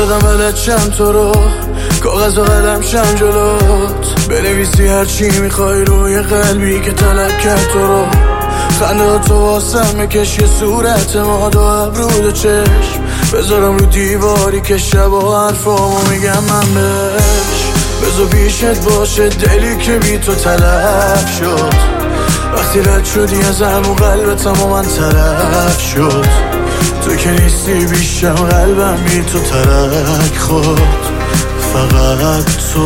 دادم بلچم تو رو، کاغذ و قلم شم جلوت، بنویسی هرچی میخوای روی قلبی که طلب کرد تو رو. خنده تو واسم بکش یه صورت ماد و ابرود و چشم، بذارم رو دیواری که شب و حرفامو میگم من بهش. بذار پیشت باشه دلی که بی تو تلف شد، وقتی رد شدی ازم و قلبتم و من طرف شد. تو که نیستی بیشم قلبم بی تو ترک خود، فقط تو.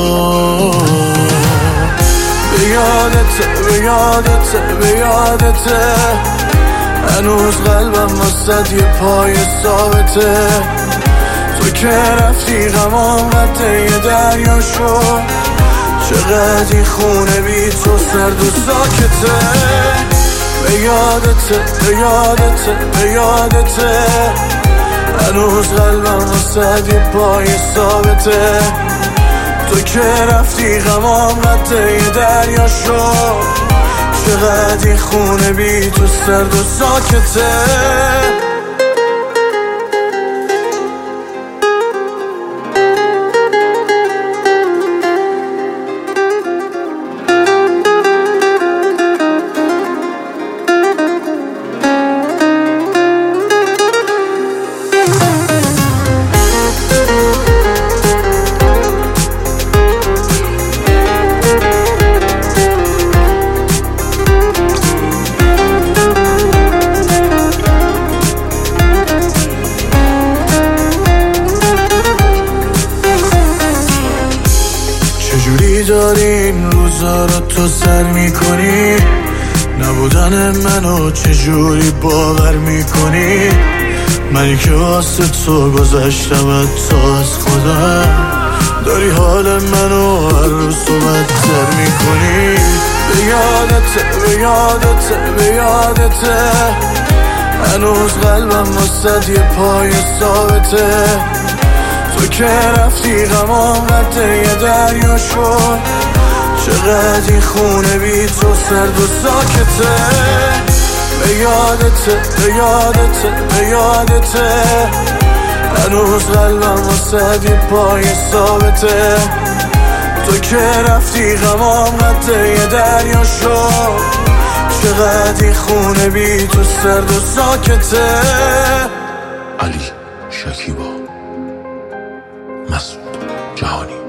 به یادته هنوز قلبم واسد یه پای ثابته. تو که رفتی غمام قطعه یه دریا شد، چقدر این خونه بی تو سرد و ساکته. به یادته هنوز قلبم واسد یه پای ثابته. تو که رفتی غمام قطعه یه دریا شد، چقدر این خونه بی تو سرد و ساکته. چجوری داری این روزا رو تو سر میکنی؟ نبودن منو چجوری باور میکنی؟ منی که واسه تو گذشتم حتی از خودم، داری حال منو هر روز تو بدتر میکنی. به یادته هنوز قلبم واسد یه پای ثابته. تو که رفتی غمام قطعه یه دریا شد، چقدر این خونه بی تو سرد و ساکته. به یادته هنوز قلبم واسد یه پای ثابته. تو که رفتی غمام قطعه یه دریا شد، چقدر این خونه بی تو سرد و ساکته. علی شکیبا، مسعود جهانی.